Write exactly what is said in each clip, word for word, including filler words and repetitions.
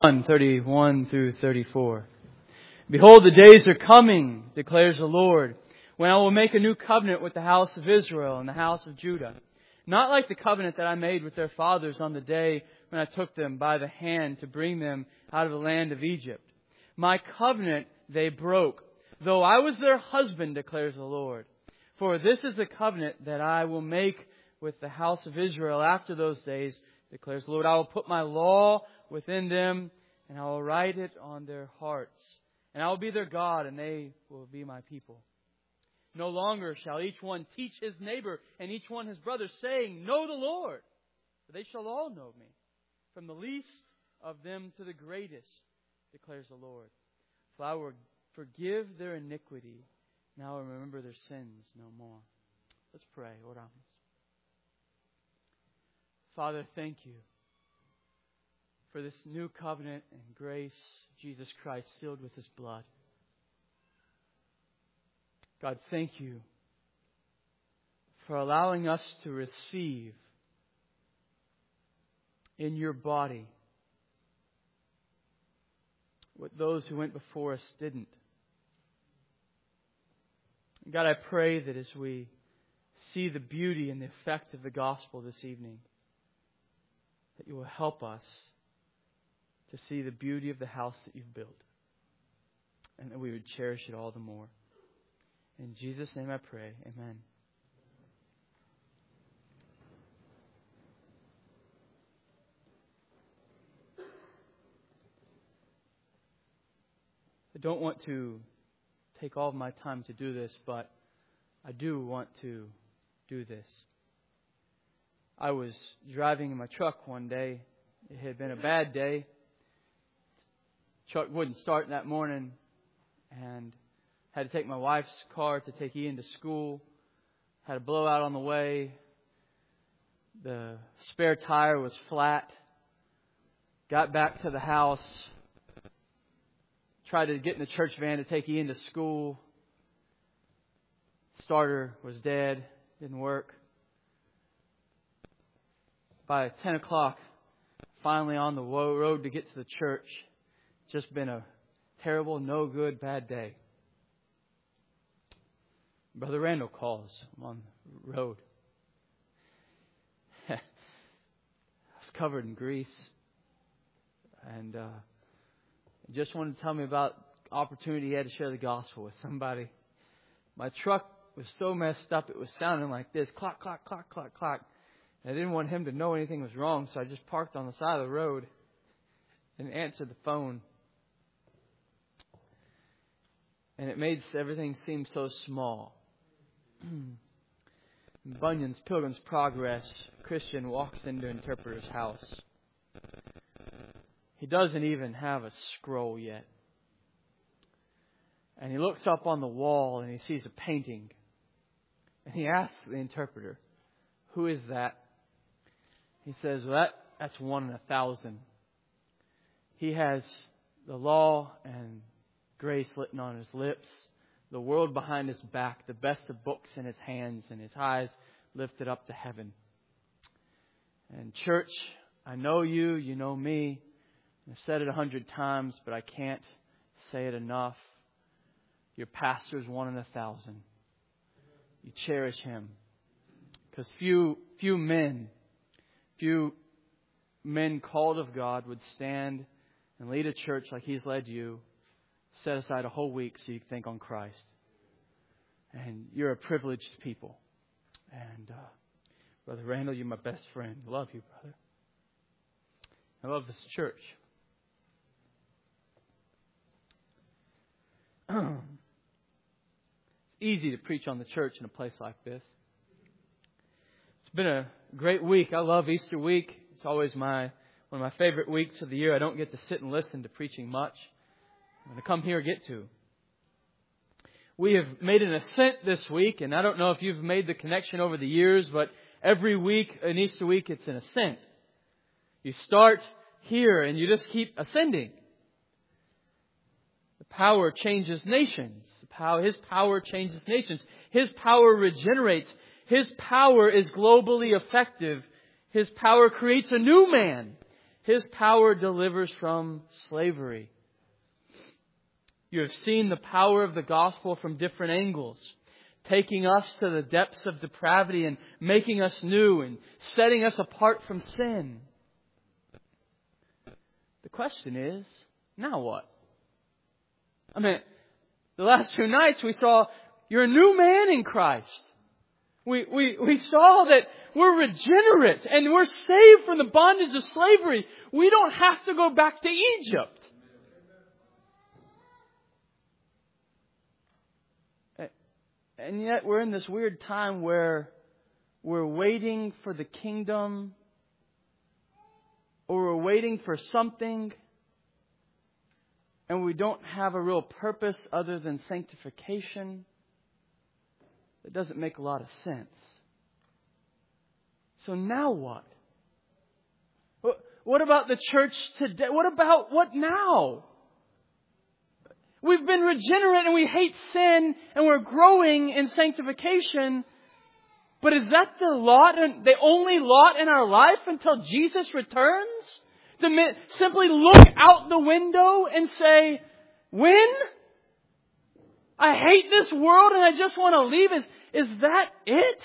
thirty-one through thirty-four. Behold, the days are coming, declares the Lord, when I will make a new covenant with the house of Israel and the house of Judah. Not like the covenant that I made with their fathers on the day when I took them by the hand to bring them out of the land of Egypt. My covenant they broke, though I was their husband, declares the Lord. For this is the covenant that I will make with the house of Israel after those days, declares the Lord. I will put my law within them, and I will write it on their hearts. And I will be their God, and they will be my people. No longer shall each one teach his neighbor and each one his brother, saying, Know the Lord, for they shall all know me, from the least of them to the greatest, declares the Lord. For I will forgive their iniquity, and I will remember their sins no more. Let's pray. Oramos. Father, thank you for this new covenant and grace, Jesus Christ, sealed with His blood. God, thank you for allowing us to receive in your body what those who went before us didn't. God, I pray that as we see the beauty and the effect of the gospel this evening, that you will help us to see the beauty of the house that you've built, and that we would cherish it all the more. In Jesus' name I pray. Amen. I don't want to take all of my time to do this, but I do want to do this. I was driving in my truck one day. It had been a bad day. Truck wouldn't start that morning, and had to take my wife's car to take Ian to school. Had a blowout on the way. The spare tire was flat. Got back to the house. Tried to get in the church van to take Ian to school. Starter was dead. Didn't work. By ten o'clock, finally on the road to get to the church. Just been a terrible, no good, bad day. Brother Randall calls. I'm on the road. I was covered in grease. And uh, just wanted to tell me about the opportunity he had to share the gospel with somebody. My truck was so messed up, it was sounding like this. Clock, clock, clock, clock, clock. And I didn't want him to know anything was wrong, so I just parked on the side of the road and answered the phone. And it made everything seem so small. In Bunyan's Pilgrim's Progress, Christian walks into interpreter's house. He doesn't even have a scroll yet. And he looks up on the wall and he sees a painting. And he asks the interpreter, Who is that? He says, well, that, that's one in a thousand. He has the law and grace written on his lips, the world behind his back, the best of books in his hands, and his eyes lifted up to heaven. And church, I know you, you know me. I've said it a hundred times, but I can't say it enough. Your pastor's one in a thousand. You cherish him. Because few, few men, few men called of God would stand and lead a church like he's led you. Set aside a whole week so you can think on Christ. And you're a privileged people. And uh, Brother Randall, you're my best friend. I love you, brother. I love this church. It's easy to preach on the church in a place like this. It's been a great week. I love Easter week. It's always my one of my favorite weeks of the year. I don't get to sit and listen to preaching much. I'm going to come here and get to. We have made an ascent this week, and I don't know if you've made the connection over the years, but every week, in Easter week, it's an ascent. You start here and you just keep ascending. The power changes nations. The power, His power changes nations. His power regenerates. His power is globally effective. His power creates a new man. His power delivers from slavery. You have seen the power of the gospel from different angles, taking us to the depths of depravity and making us new and setting us apart from sin. The question is, now what? I mean, the last two nights we saw you're a new man in Christ. We, we, we saw that we're regenerate and we're saved from the bondage of slavery. We don't have to go back to Egypt. And yet we're in this weird time where we're waiting for the kingdom, or we're waiting for something, and we don't have a real purpose other than sanctification. It doesn't make a lot of sense. So now what? What about the church today? What about what now? We've been regenerate and we hate sin and we're growing in sanctification. But is that the lot, the only lot in our life until Jesus returns? To simply look out the window and say, when? I hate this world and I just want to leave. Is, is that it?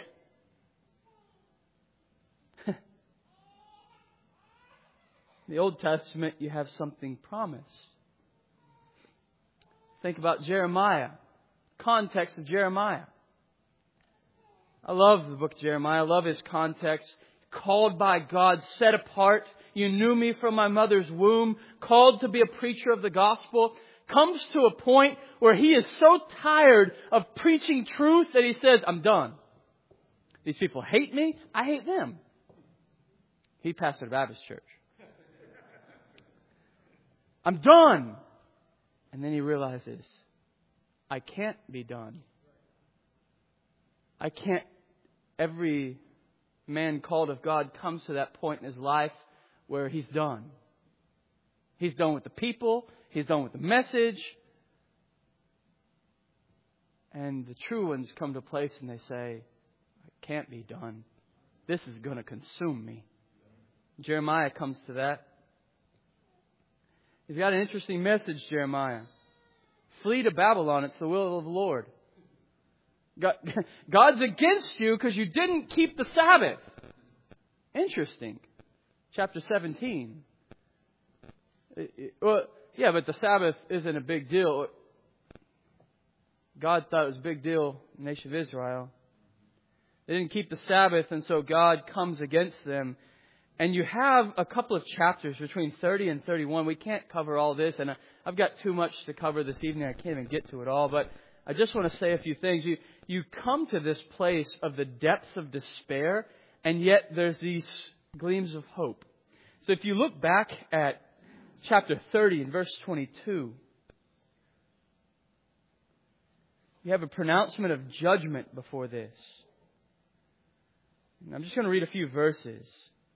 In the Old Testament, you have something promised. Think about Jeremiah. Context of Jeremiah. I love the book of Jeremiah. I love his context. Called by God, set apart. You knew me from my mother's womb. Called to be a preacher of the gospel. Comes to a point where he is so tired of preaching truth that he says, I'm done. These people hate me. I hate them. He pastored a Baptist church. I'm done. And then he realizes, I can't be done. I can't. Every man called of God comes to that point in his life where he's done. He's done with the people. He's done with the message. And the true ones come to a place and they say, I can't be done. This is going to consume me. Jeremiah comes to that. He's got an interesting message, Jeremiah. Flee to Babylon. It's the will of the Lord. God, God's against you because you didn't keep the Sabbath. Interesting. Chapter seventeen. It, it, well, yeah, but the Sabbath isn't a big deal. God thought it was a big deal in the nation of Israel. They didn't keep the Sabbath, and so God comes against them. And you have a couple of chapters between thirty and thirty-one. We can't cover all this, and I've got too much to cover this evening. I can't even get to it all, but I just want to say a few things. You you come to this place of the depths of despair, and yet there's these gleams of hope. So if you look back at chapter thirty and verse twenty-two, you have a pronouncement of judgment before this. And I'm just going to read a few verses.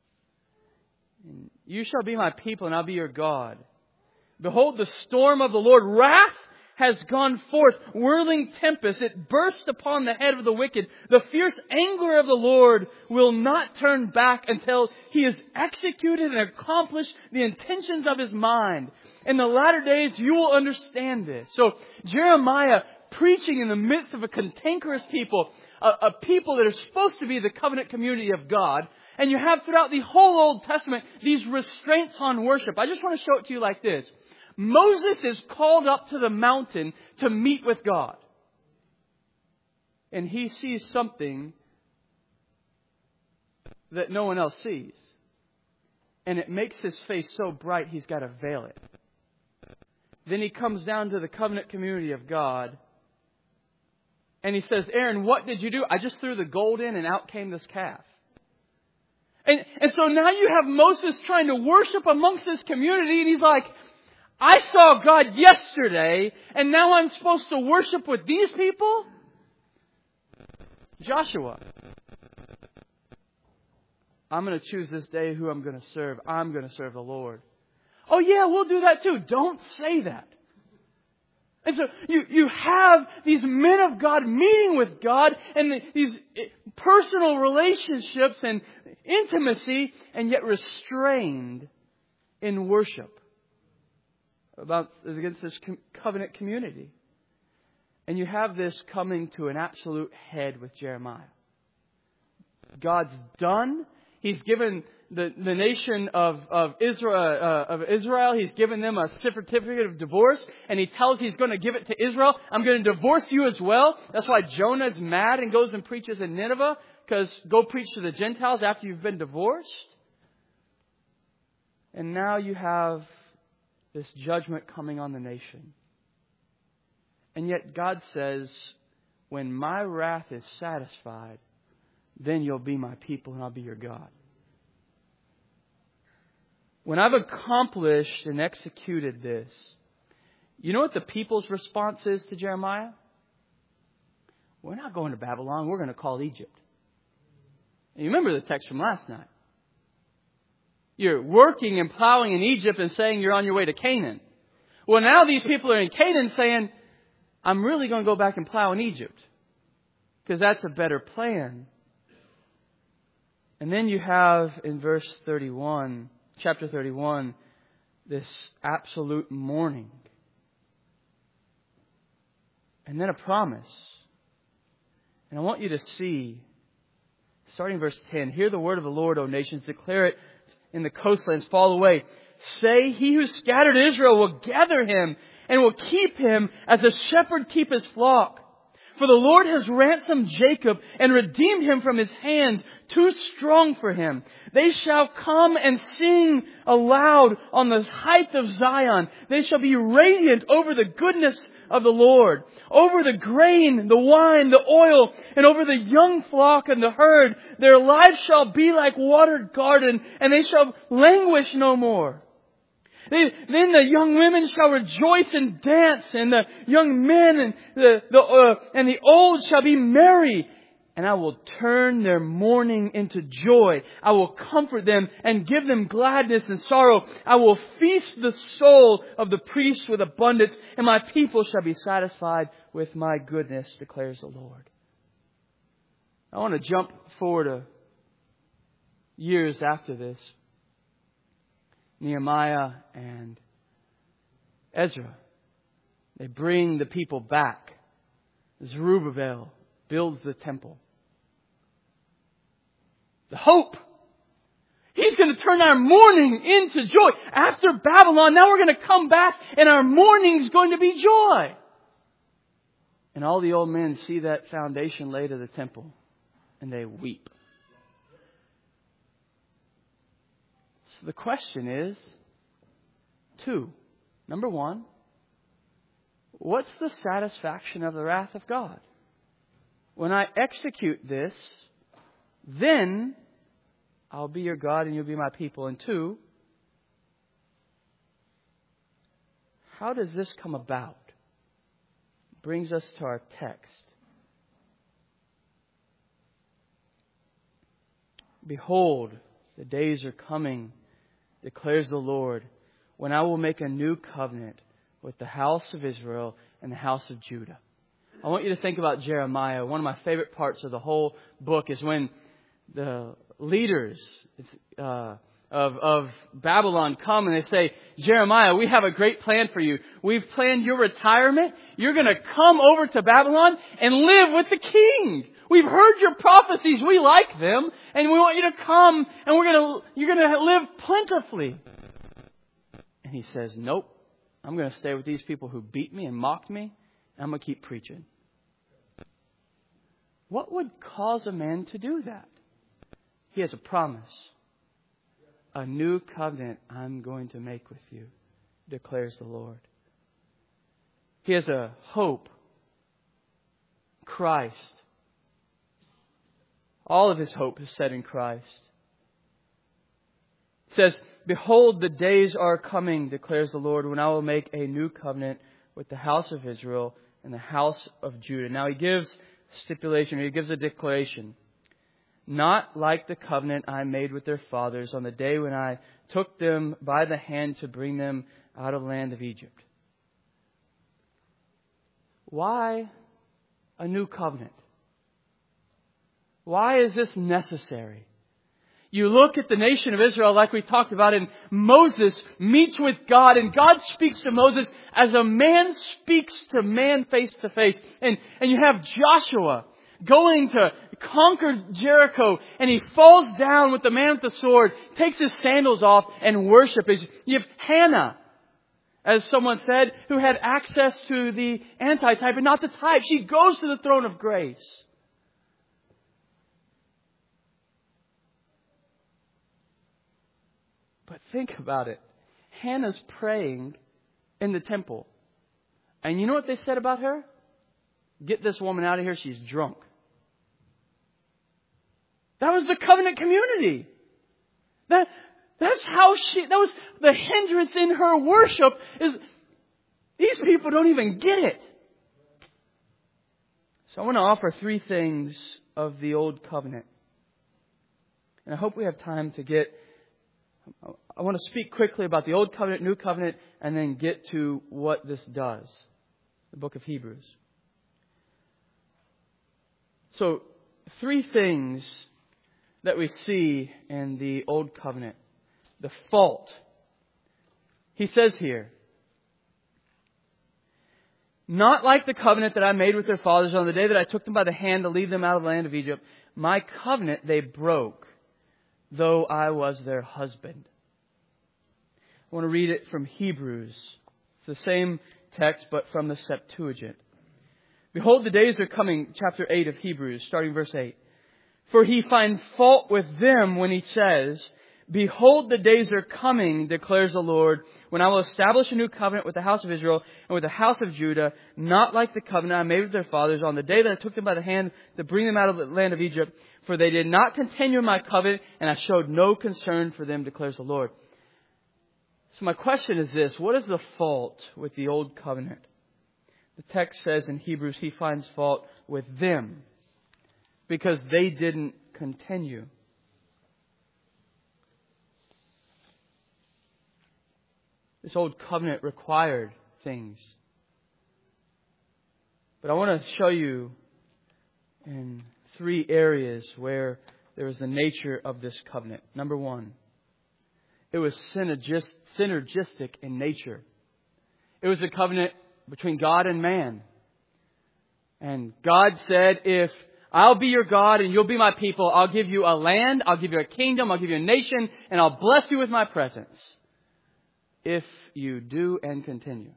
You shall be my people, and I'll be your God. Behold, the storm of the Lord, wrath has gone forth, whirling tempest. It burst upon the head of the wicked. The fierce anger of the Lord will not turn back until He has executed and accomplished the intentions of His mind. In the latter days, you will understand this. So Jeremiah, preaching in the midst of a cantankerous people, a, a people that are supposed to be the covenant community of God. And you have throughout the whole Old Testament these restraints on worship. I just want to show it to you like this. Moses is called up to the mountain to meet with God. And he sees something that no one else sees. And it makes his face so bright he's got to veil it. Then he comes down to the covenant community of God. And he says, Aaron, what did you do? I just threw the gold in and out came this calf. And, and so now you have Moses trying to worship amongst this community. And he's like, I saw God yesterday. And now I'm supposed to worship with these people? Joshua. I'm going to choose this day who I'm going to serve. I'm going to serve the Lord. Oh yeah, we'll do that too. Don't say that. And so you, you have these men of God meeting with God and the, these personal relationships and intimacy, and yet restrained in worship about against this covenant community. And you have this coming to an absolute head with Jeremiah. God's done. He's given the, the nation of, of Israel, uh, of Israel, He's given them a certificate of divorce. And He tells He's going to give it to Israel. I'm going to divorce you as well. That's why Jonah's mad and goes and preaches in Nineveh. Because go preach to the Gentiles after you've been divorced. And now you have this judgment coming on the nation. And yet God says, when my wrath is satisfied, then you'll be my people and I'll be your God. When I've accomplished and executed this, you know what the people's response is to Jeremiah? We're not going to Babylon. We're going to call Egypt. And you remember the text from last night. You're working and plowing in Egypt and saying you're on your way to Canaan. Well, now these people are in Canaan saying, I'm really going to go back and plow in Egypt. Because that's a better plan. And then you have in verse thirty-one, chapter thirty-one, this absolute mourning. And then a promise. And I want you to see, starting verse ten, hear the word of the Lord, O nations, declare it in the coastlands, fall away. Say, he who scattered Israel will gather him and will keep him as a shepherd keep his flock. For the Lord has ransomed Jacob and redeemed him from his hands, too strong for him. They shall come and sing aloud on the height of Zion. They shall be radiant over the goodness of the Lord, over the grain, the wine, the oil, and over the young flock and the herd. Their lives shall be like watered garden, and they shall languish no more. Then the young women shall rejoice and dance, and the young men and the, the uh, and the old shall be merry. And I will turn their mourning into joy. I will comfort them and give them gladness and sorrow. I will feast the soul of the priests with abundance, and my people shall be satisfied with my goodness, declares the Lord. I want to jump forward a years after this. Nehemiah and Ezra, they bring the people back. Zerubbabel builds the temple. The hope. He's going to turn our mourning into joy. After Babylon, now we're going to come back and our mourning is going to be joy. And all the old men see that foundation laid of the temple and they weep. So the question is, two. Number one, what's the satisfaction of the wrath of God? When I execute this, then I'll be your God and you'll be my people. And two, how does this come about? Brings us to our text. Behold, the days are coming, declares the Lord, when I will make a new covenant with the house of Israel and the house of Judah. I want you to think about Jeremiah. One of my favorite parts of the whole book is when the leaders uh, of, of Babylon come and they say, Jeremiah, we have a great plan for you. We've planned your retirement. You're going to come over to Babylon and live with the king. We've heard your prophecies. We like them. And we want you to come and we're going to, you're going to live plentifully. And he says, nope. I'm going to stay with these people who beat me and mocked me. And I'm going to keep preaching. What would cause a man to do that? He has a promise. A new covenant I'm going to make with you, declares the Lord. He has a hope. Christ. All of his hope is set in Christ. It says, behold, the days are coming, declares the Lord, when I will make a new covenant with the house of Israel and the house of Judah. Now he gives stipulation, or he gives a declaration. Not like the covenant I made with their fathers on the day when I took them by the hand to bring them out of the land of Egypt. Why a new covenant? Why is this necessary? You look at the nation of Israel like we talked about, and Moses meets with God, and God speaks to Moses as a man speaks to man face to face. And, and you have Joshua going to conquer Jericho, and he falls down with the man with the sword, takes his sandals off, and worships. You have Hannah, as someone said, who had access to the antitype and not the type. She goes to the throne of grace. But think about it. Hannah's praying in the temple. And you know what they said about her? Get this woman out of here. She's drunk. That was the covenant community. That, that's how she, that was the hindrance in her worship, is these people don't even get it. So I want to offer three things of the old covenant. And I hope we have time to get, I want to speak quickly about the old covenant, new covenant, and then get to what this does. The book of Hebrews. So, three things that we see in the Old Covenant. The fault. He says here, not like the covenant that I made with their fathers on the day that I took them by the hand to lead them out of the land of Egypt. My covenant they broke, though I was their husband. I want to read it from Hebrews. It's the same text, but from the Septuagint. Behold, the days are coming, chapter eight of Hebrews, starting verse eight. For he finds fault with them when he says, behold, the days are coming, declares the Lord, when I will establish a new covenant with the house of Israel and with the house of Judah, not like the covenant I made with their fathers on the day that I took them by the hand to bring them out of the land of Egypt. For they did not continue in my covenant, and I showed no concern for them, declares the Lord. So my question is this: what is the fault with the old covenant? The text says in Hebrews, he finds fault with them because they didn't continue. This old covenant required things. But I want to show you in three areas where there was the nature of this covenant. Number one, it was synergist, synergistic in nature. It was a covenant between God and man. And God said, if I'll be your God and you'll be my people, I'll give you a land, I'll give you a kingdom, I'll give you a nation, and I'll bless you with my presence. If you do and continue.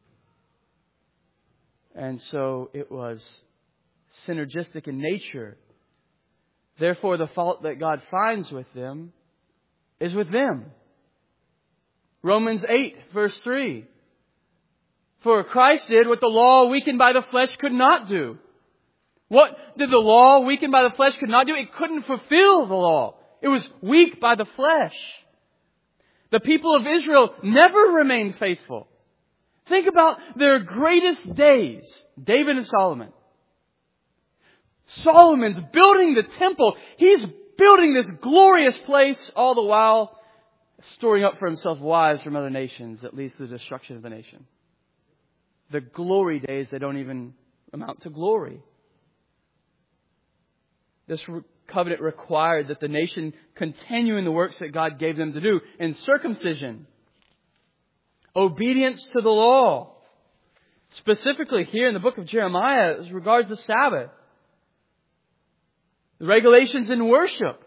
And so it was synergistic in nature. Therefore, the fault that God finds with them is with them. Romans eight, verse three. For Christ did what the law weakened by the flesh could not do. What did the law weakened by the flesh could not do? It couldn't fulfill the law. It was weak by the flesh. The people of Israel never remained faithful. Think about their greatest days. David and Solomon. Solomon's building the temple. He's building this glorious place, all the while storing up for himself wives from other nations that leads to the destruction of the nation. The glory days that don't even amount to glory. This covenant required that the nation continue in the works that God gave them to do in circumcision, obedience to the law. Specifically here in the book of Jeremiah as regards the Sabbath. The regulations in worship.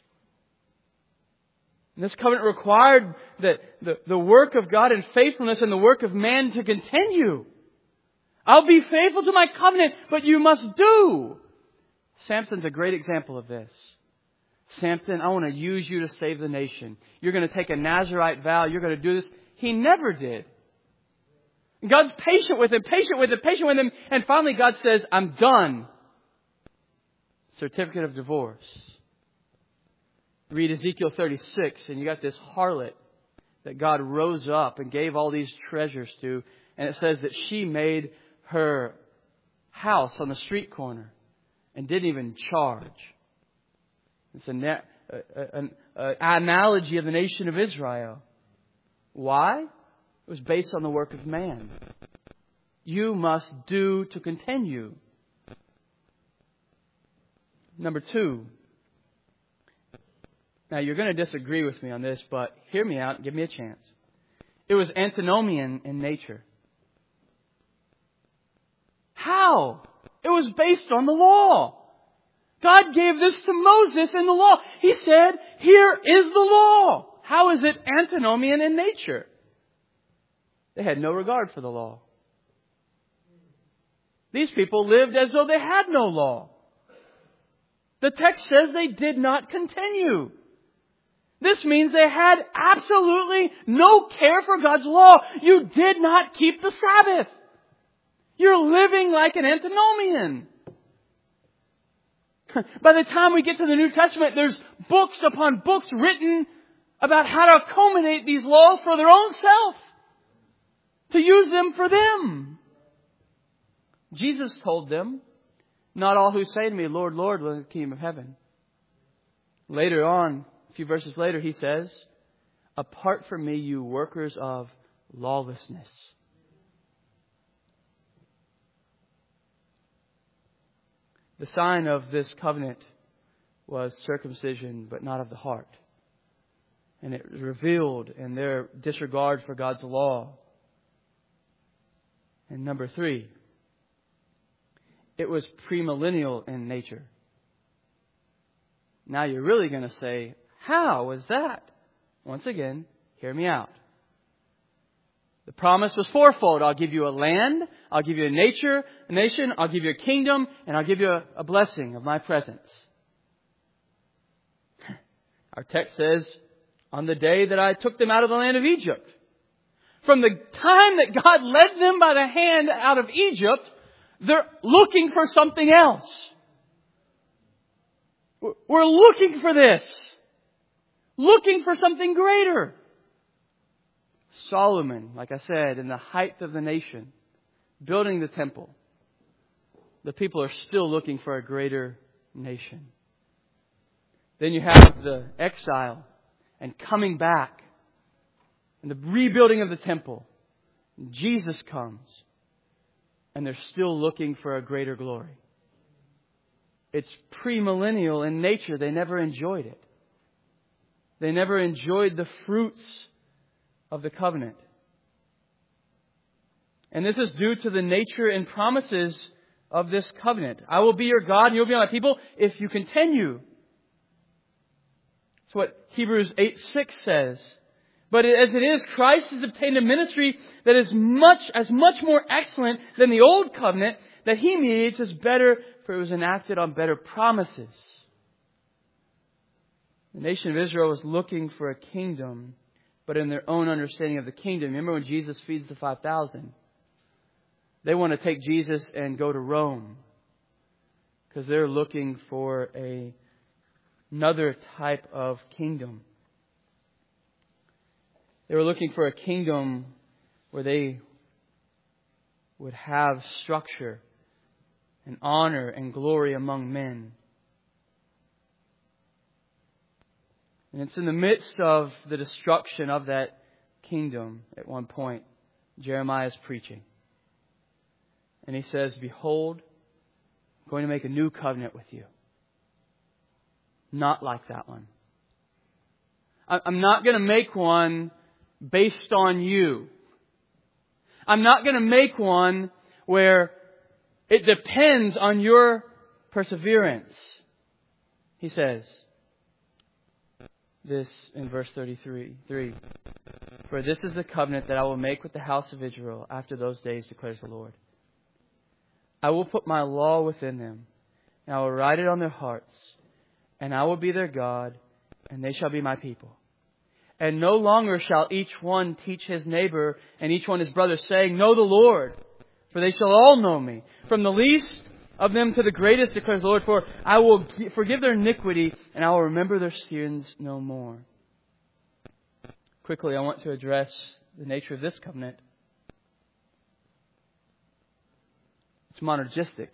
And this covenant required that the, the work of God in faithfulness and the work of man to continue. I'll be faithful to my covenant, but you must do. Samson's a great example of this. Samson, I want to use you to save the nation. You're going to take a Nazirite vow. You're going to do this. He never did. God's patient with him, patient with him, patient with him. And finally God says, I'm done. Certificate of divorce. Read Ezekiel thirty-six and you got this harlot that God rose up and gave all these treasures to. And it says that she made her house on the street corner and didn't even charge. It's an analogy of the nation of Israel. Why? It was based on the work of man. You must do to continue. Number two, Now, you're going to disagree with me on this, but hear me out and give me a chance. It was antinomian in nature. How? It was based on the law. God gave this to Moses in the law. He said, here is the law. How is it antinomian in nature? They had no regard for the law. These people lived as though they had no law. The text says they did not continue. This means they had absolutely no care for God's law. You did not keep the Sabbath. You're living like an antinomian. By the time we get to the New Testament, there's books upon books written about how to accommodate these laws for their own self. To use them for them. Jesus told them, not all who say to me, Lord, Lord, will enter the kingdom of heaven. Later on, a few verses later, He says, apart from me, you workers of lawlessness. The sign of this covenant was circumcision, but not of the heart. And it was revealed in their disregard for God's law. And number three, it was premillennial in nature. Now you're really going to say, how was that? Once again, hear me out. The promise was fourfold. I'll give you a land, I'll give you a nature, a nation, I'll give you a kingdom, and I'll give you a, a blessing of my presence. Our text says, on the day that I took them out of the land of Egypt. From the time that God led them by the hand out of Egypt, they're looking for something else. We're looking for this. Looking for something greater. Solomon, like I said, in the height of the nation, building the temple. The people are still looking for a greater nation. Then you have the exile and coming back and the rebuilding of the temple. Jesus comes and they're still looking for a greater glory. It's premillennial in nature. They never enjoyed it. They never enjoyed the fruits of the covenant. And this is due to the nature and promises of this covenant. I will be your God and you'll be my people if you continue. That's what Hebrews eight six says. But as it is, Christ has obtained a ministry that is much, as much more excellent than the old covenant that He mediates is better, for it was enacted on better promises. The nation of Israel was looking for a kingdom, but in their own understanding of the kingdom. Remember when Jesus feeds the five thousand? They want to take Jesus and go to Rome because they're looking for a, another type of kingdom. They were looking for a kingdom where they would have structure and honor and glory among men. And it's in the midst of the destruction of that kingdom at one point, Jeremiah is preaching. And he says, behold, I'm going to make a new covenant with you. Not like that one. I'm not going to make one based on you. I'm not going to make one where it depends on your perseverance. He says this in verse thirty-three. Three. For this is the covenant that I will make with the house of Israel after those days, declares the Lord. I will put my law within them, and I will write it on their hearts, and I will be their God, and they shall be my people. And no longer shall each one teach his neighbor and each one his brother, saying, know the Lord, for they shall all know me. From the least of them to the greatest, declares the Lord, for I will forgive their iniquity, and I will remember their sins no more. Quickly, I want to address the nature of this covenant. It's monergistic.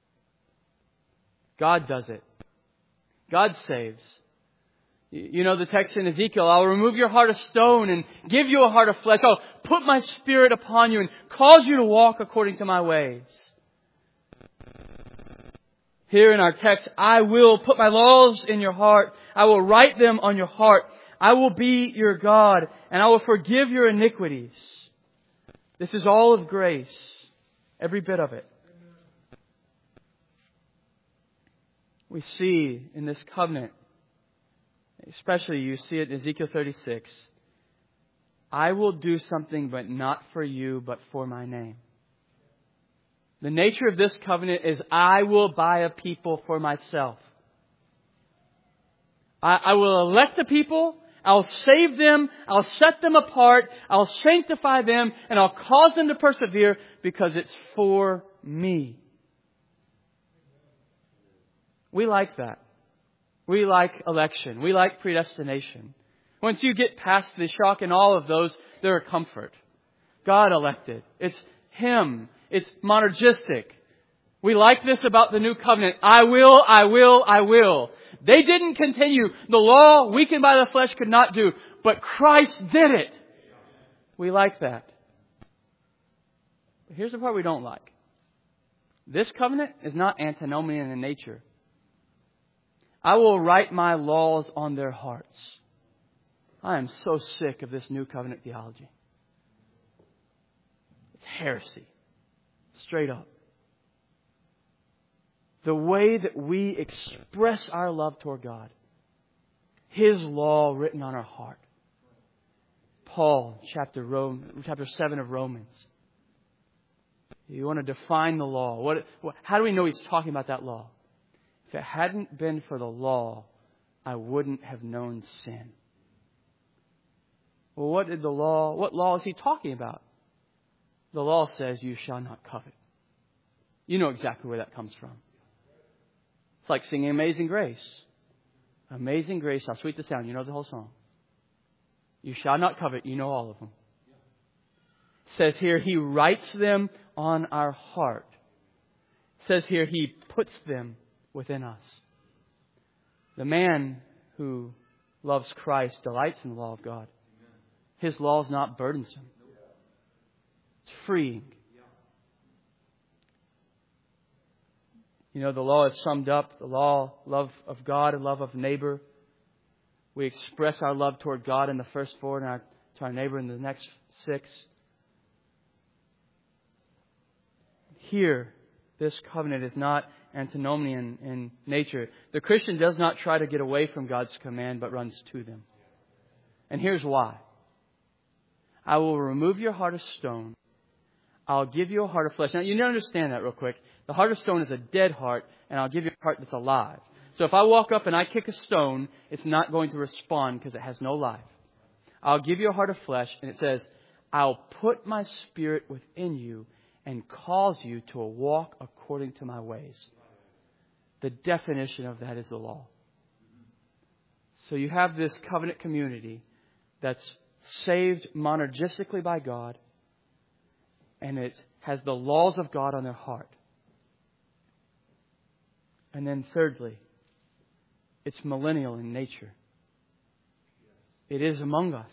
God does it. God saves. You know the text in Ezekiel, I'll remove your heart of stone and give you a heart of flesh. I'll put my spirit upon you and cause you to walk according to my ways. Here in our text, I will put my laws in your heart. I will write them on your heart. I will be your God, and I will forgive your iniquities. This is all of grace. Every bit of it. We see in this covenant, especially you see it in Ezekiel thirty-six, I will do something but not for you, but for my name. The nature of this covenant is I will buy a people for myself. I, I will elect a people. I'll save them. I'll set them apart. I'll sanctify them. And I'll cause them to persevere because it's for me. We like that. We like election. We like predestination. Once you get past the shock and awe of those, they're a comfort. God elected. It's Him. It's monergistic. We like this about the new covenant. I will, I will, I will. They didn't continue. The law, weakened by the flesh, could not do. But Christ did it. We like that. But here's the part we don't like. This covenant is not antinomian in nature. I will write my laws on their hearts. I am so sick of this new covenant theology. It's heresy. Straight up. The way that we express our love toward God. His law written on our heart. Paul, chapter, Rome, chapter seven of Romans. You want to define the law. What, what, how do we know he's talking about that law? If it hadn't been for the law, I wouldn't have known sin. Well, what did the law, what law is he talking about? The law says you shall not covet. You know exactly where that comes from. It's like singing Amazing Grace. Amazing Grace, how sweet the sound. You know the whole song. You shall not covet. You know all of them. It says here, He writes them on our heart. It says here, He puts them within us. The man who loves Christ delights in the law of God. His law is not burdensome. It's freeing. You know, the law is summed up. The law, love of God and love of neighbor. We express our love toward God in the first four and our, to our neighbor in the next six. Here, this covenant is not antinomian in nature. The Christian does not try to get away from God's command, but runs to them. And here's why. I will remove your heart of stone. I'll give you a heart of flesh. Now, you need to understand that real quick. The heart of stone is a dead heart, and I'll give you a heart that's alive. So if I walk up and I kick a stone, it's not going to respond because it has no life. I'll give you a heart of flesh, and it says, I'll put my spirit within you and cause you to walk according to my ways. The definition of that is the law. So you have this covenant community that's saved monergistically by God, and it has the laws of God on their heart. And then thirdly, it's millennial in nature. It is among us.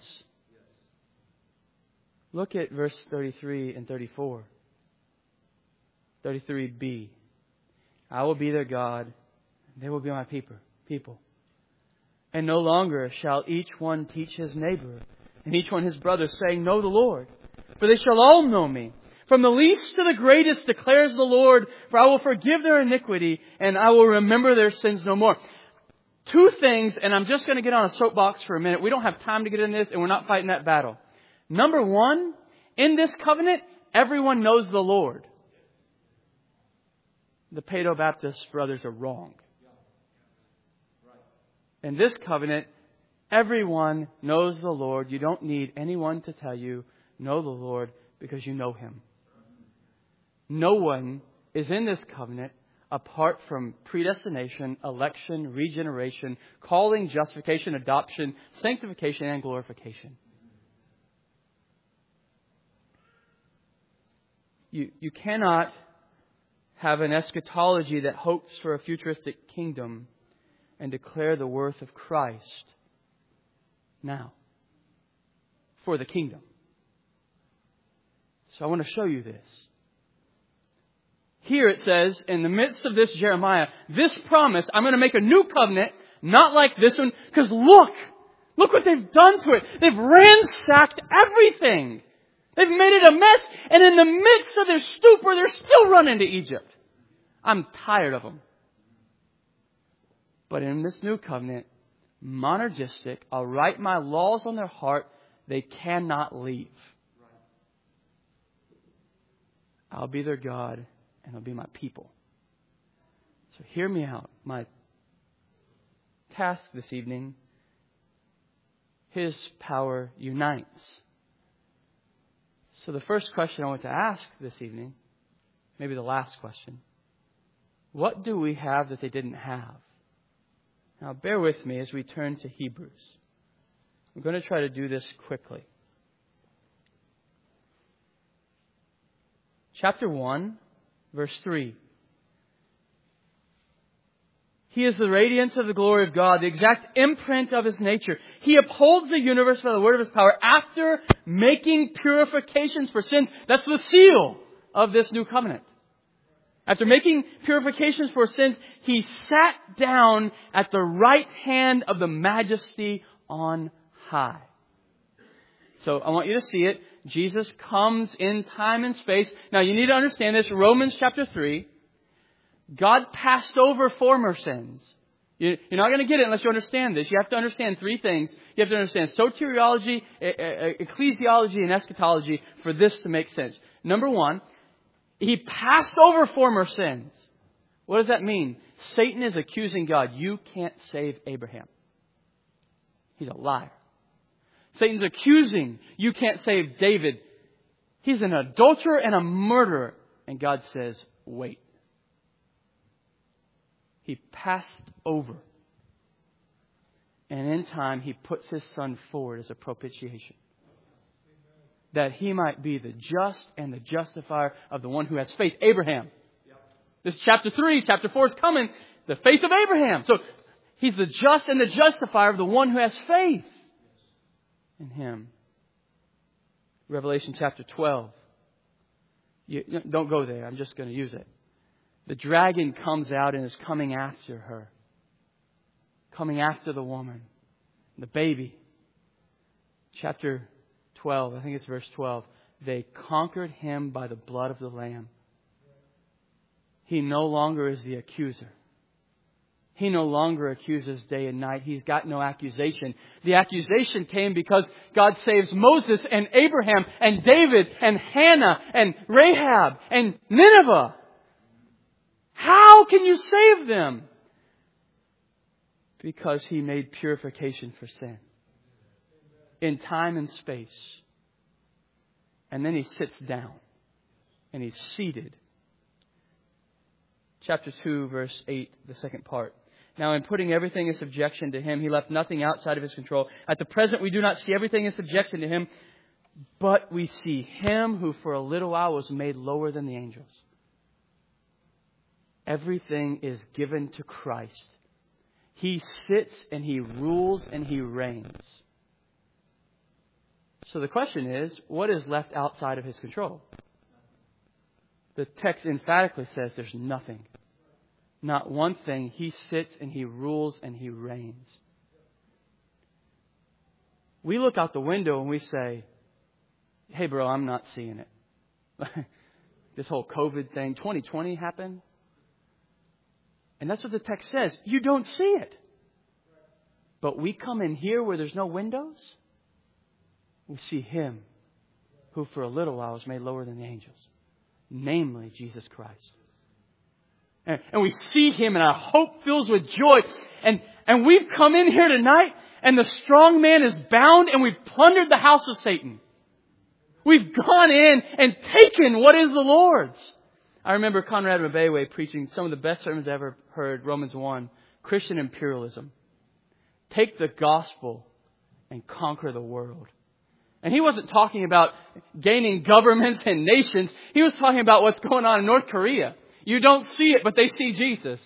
Look at verse thirty-three and thirty-four. thirty-three b. I will be their God, and they will be my people. people. And no longer shall each one teach his neighbor, and each one his brother, saying, Know the Lord. For they shall all know me. From the least to the greatest declares the Lord, for I will forgive their iniquity, and I will remember their sins no more. Two things, and I'm just going to get on a soapbox for a minute. We don't have time to get in this, and we're not fighting that battle. Number one, in this covenant, everyone knows the Lord. The Paedo-Baptist brothers are wrong. In this covenant, everyone knows the Lord. You don't need anyone to tell you, know the Lord, because you know Him. No one is in this covenant apart from predestination, election, regeneration, calling, justification, adoption, sanctification, and glorification. You, you cannot have an eschatology that hopes for a futuristic kingdom and declare the worth of Christ now for the kingdom. So I want to show you this. Here it says, in the midst of this Jeremiah, this promise, I'm going to make a new covenant, Not like this one, because look, look what they've done to it. They've ransacked everything. They've made it a mess, and in the midst of their stupor, they're still running to Egypt. I'm tired of them. But in this new covenant, monergistic, I'll write my laws on their heart. They cannot leave. I'll be their God, and they'll be my people. So hear me out. My task this evening, His power unites. So the first question I want to ask this evening, maybe the last question, what do we have that they didn't have? Now bear with me as we turn to Hebrews. I'm going to try to do this quickly. Chapter one, verse three. He is the radiance of the glory of God, the exact imprint of His nature. He upholds the universe by the word of His power after making purifications for sins. That's the seal of this new covenant. After making purifications for sins, He sat down at the right hand of the Majesty on high. So I want you to see it. Jesus comes in time and space. Now you need to understand this. Romans chapter three. God passed over former sins. You're not going to get it unless you understand this. You have to understand three things. You have to understand soteriology, ecclesiology, and eschatology for this to make sense. Number one, He passed over former sins. What does that mean? Satan is accusing God. You can't save Abraham. He's a liar. Satan's accusing. You can't save David. He's an adulterer and a murderer. And God says, wait. He passed over. And in time, He puts His Son forward as a propitiation. That He might be the just and the justifier of the one who has faith. Abraham. This is chapter three. Chapter four is coming. The faith of Abraham. So He's the just and the justifier of the one who has faith in Him. Revelation chapter twelve. You, don't go there. I'm just going to use it. The dragon comes out and is coming after her. Coming after the woman. The baby. Chapter twelve, I think it's verse twelve. They conquered Him by the blood of the Lamb. He no longer is the accuser. He no longer accuses day and night. He's got no accusation. The accusation came because God saves Moses and Abraham and David and Hannah and Rahab and Nineveh. How can you save them? Because He made purification for sin. In time and space. And then He sits down. And He's seated. Chapter two, verse eight, the second part. Now in putting everything in subjection to Him, He left nothing outside of His control. At the present we do not see everything in subjection to Him, but we see Him who for a little while was made lower than the angels. Everything is given to Christ. He sits and He rules and He reigns. So the question is, what is left outside of His control? The text emphatically says there's nothing. Not one thing. He sits and He rules and He reigns. We look out the window and we say, hey bro, I'm not seeing it. This whole COVID thing, twenty twenty happened. And that's what the text says. You don't see it. But we come in here where there's no windows. We see Him who for a little while was made lower than the angels. Namely, Jesus Christ. And, and we see Him and our hope fills with joy. And, and we've come in here tonight and the strong man is bound and we've plundered the house of Satan. We've gone in and taken what is the Lord's. I remember Conrad Mbewe preaching some of the best sermons I ever heard, Romans one, Christian imperialism. Take the gospel and conquer the world. And he wasn't talking about gaining governments and nations. He was talking about what's going on in North Korea. You don't see it, but they see Jesus.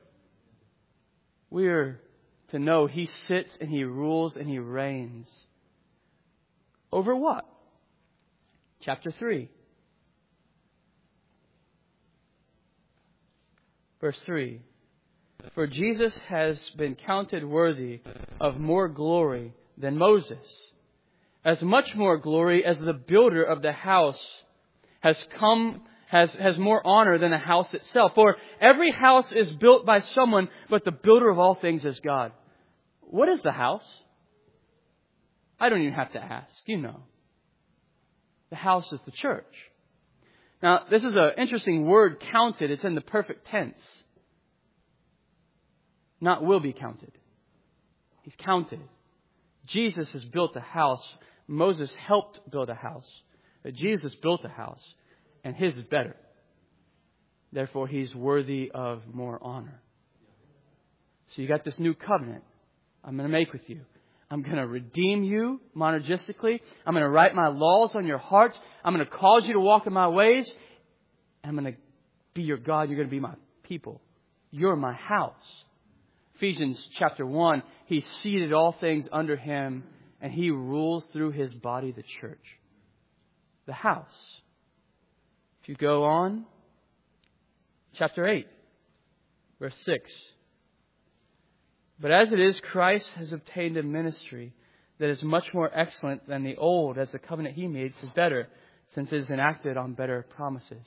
We're to know He sits and He rules and He reigns. Over what? Chapter three. Verse three. For Jesus has been counted worthy of more glory than Moses, as much more glory as the builder of the house has come, has, has more honor than the house itself. For every house is built by someone, but the builder of all things is God. What is the house? I don't even have to ask. You know. The house is the church. Now, this is an interesting word, counted. It's in the perfect tense. Not will be counted. He's counted. Jesus has built a house. Moses helped build a house. But Jesus built a house. And his is better. Therefore, he's worthy of more honor. So you got this new covenant I'm going to make with you. I'm going to redeem you monergistically. I'm going to write my laws on your hearts. I'm going to cause you to walk in my ways. I'm going to be your God. You're going to be my people. You're my house. Ephesians chapter one, He seated all things under Him, and He rules through His body, the church. The house. If you go on, chapter eight, verse six. But as it is, Christ has obtained a ministry that is much more excellent than the old, as the covenant He made is better, since it is enacted on better promises.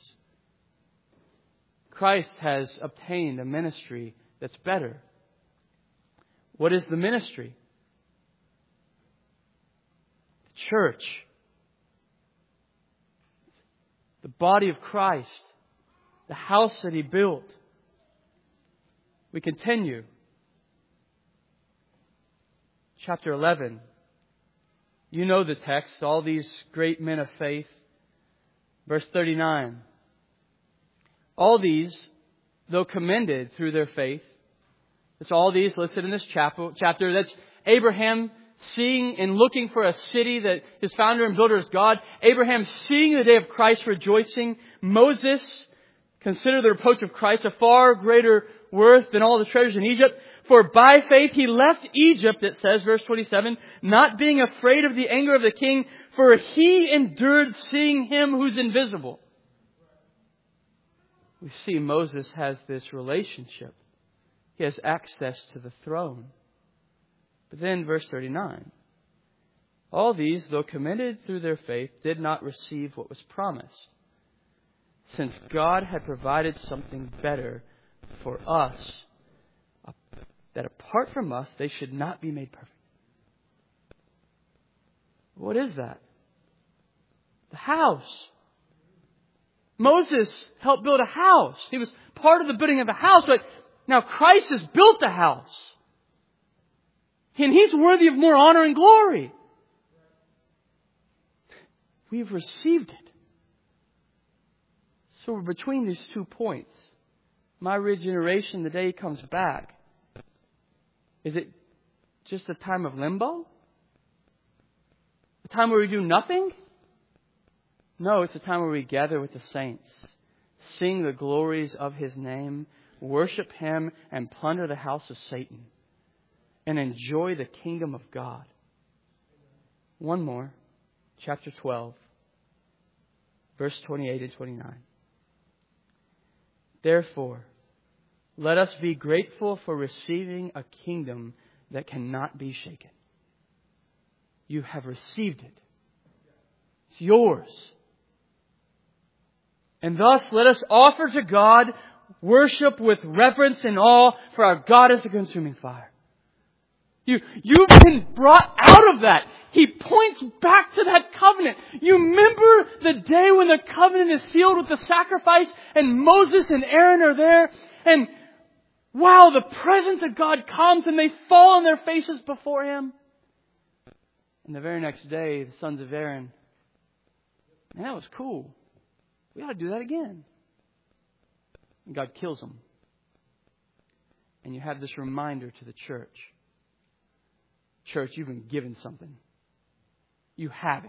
Christ has obtained a ministry that's better. What is the ministry? The church. The body of Christ. The house that He built. We continue. Chapter eleven. You know the text. All these great men of faith. Verse thirty-nine. All these, though commended through their faith. It's all these listed in this chapter. Chapter. That's Abraham seeing and looking for a city that his founder and builder is God. Abraham seeing the day of Christ, rejoicing. Moses considered the reproach of Christ a far greater worth than all the treasures in Egypt. For by faith he left Egypt, it says, verse twenty-seven, not being afraid of the anger of the king, for he endured seeing Him who's invisible. We see Moses has this relationship. He has access to the throne. But then verse thirty-nine. All these, though commended through their faith, did not receive what was promised, since God had provided something better for us, that apart from us, they should not be made perfect. What is that? The house. Moses helped build a house. He was part of the building of a house, but now Christ has built the house. And He's worthy of more honor and glory. We've received it. So we're between these two points. My regeneration, the day He comes back. Is it just a time of limbo? A time where we do nothing? No, it's a time where we gather with the saints, sing the glories of His name, worship Him, and plunder the house of Satan, and enjoy the kingdom of God. One more, chapter twelve, verse twenty-eight and twenty-nine. Therefore, let us be grateful for receiving a kingdom that cannot be shaken. You have received it. It's yours. And thus let us offer to God worship with reverence and awe, for our God is a consuming fire. You, you've been brought out of that. He points back to that covenant. You remember the day when the covenant is sealed with the sacrifice and Moses and Aaron are there, and wow, the presence of God comes and they fall on their faces before Him. And the very next day, the sons of Aaron, man, that was cool. We ought to do that again. And God kills them. And you have this reminder to the church. Church, you've been given something. You have it.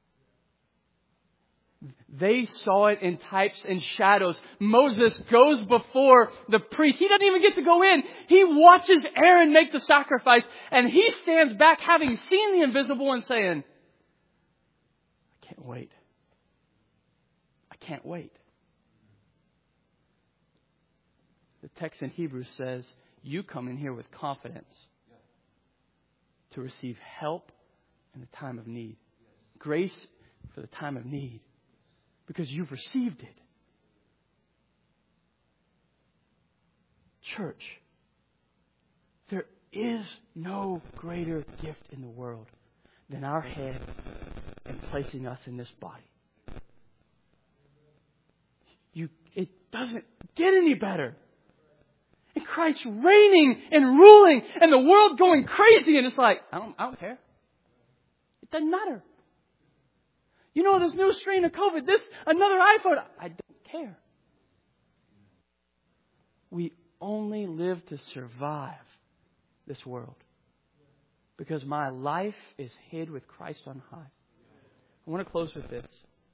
They saw it in types and shadows. Moses goes before the priest. He doesn't even get to go in. He watches Aaron make the sacrifice. And he stands back having seen the invisible and saying, I can't wait. I can't wait. The text in Hebrews says, you come in here with confidence to receive help in the time of need. Grace for the time of need. Because you've received it. Church, there is no greater gift in the world than our head and placing us in this body. You, it doesn't get any better. And Christ reigning and ruling and the world going crazy, and it's like, I don't, I don't care. It doesn't matter. You know, this new strain of COVID, this, another iPhone, I don't care. We only live to survive this world. Because my life is hid with Christ on high. I want to close with this.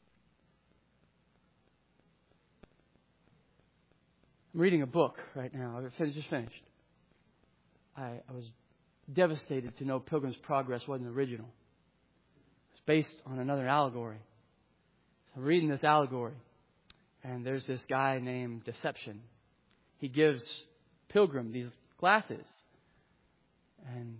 I'm reading a book right now. I've just finished. I, I was devastated to know Pilgrim's Progress wasn't original. It's based on another allegory. So I'm reading this allegory. And there's this guy named Deception. He gives Pilgrim these glasses. And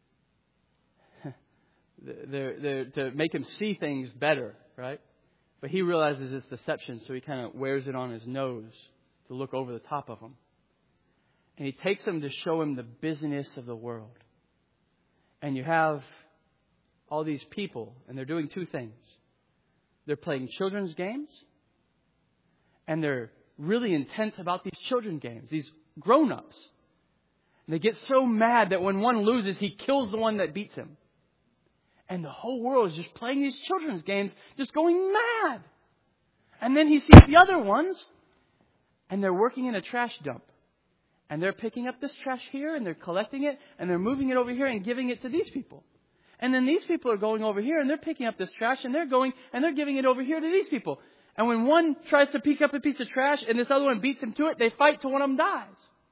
they're, they're to make him see things better, right? But he realizes it's deception, so he kind of wears it on his nose to look over the top of him. And he takes him to show him the business of the world. And you have all these people, and they're doing two things. They're playing children's games, and they're really intense about these children's games, these grown-ups. And they get so mad that when one loses, he kills the one that beats him. And the whole world is just playing these children's games, just going mad. And then he sees the other ones, and they're working in a trash dump. And they're picking up this trash here, and they're collecting it, and they're moving it over here and giving it to these people. And then these people are going over here, and they're picking up this trash, and they're going, and they're giving it over here to these people. And when one tries to pick up a piece of trash, and this other one beats him to it, they fight till one of them dies.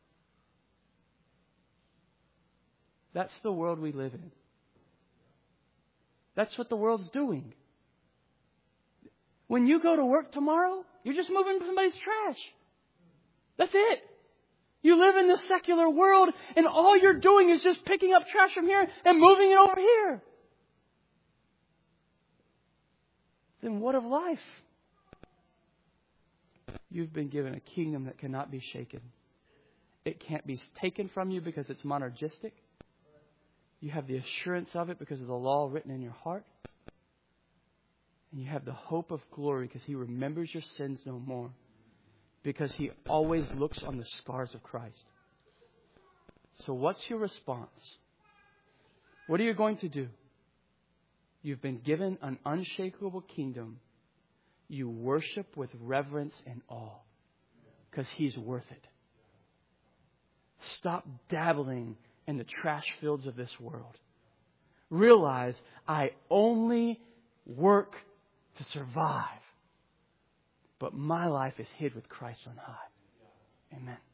That's the world we live in. That's what the world's doing. When you go to work tomorrow, you're just moving somebody's trash. That's it. You live in this secular world, and all you're doing is just picking up trash from here and moving it over here. Then what of life? You've been given a kingdom that cannot be shaken. It can't be taken from you because it's monergistic. You have the assurance of it because of the law written in your heart. And you have the hope of glory because He remembers your sins no more. Because He always looks on the scars of Christ. So what's your response? What are you going to do? You've been given an unshakable kingdom. You worship with reverence and awe. Because He's worth it. Stop dabbling in the trash fields of this world. Realize I only work to survive. But my life is hid with Christ on high. Amen.